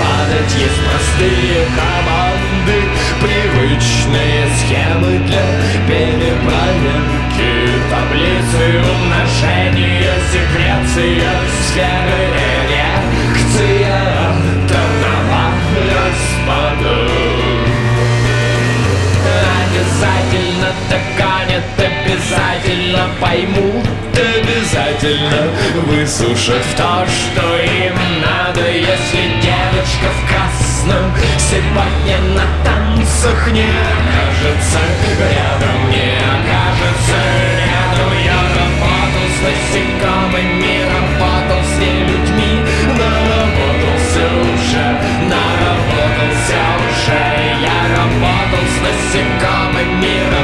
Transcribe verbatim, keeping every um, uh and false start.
падать. Есть простые команды, привычные схемы для перепроверки, таблицы умножения, секреция сферы, реакция атомного распада. Обязательно догонят, обязательно поймут, обязательно высушат в то, что им надо. Если девочка в красном сегодня на танцах не окажется рядом, не окажется рядом. Я работал с насекомыми, работал с нелюдьми, наработался уже, наработался уже. Я работал с насекомыми,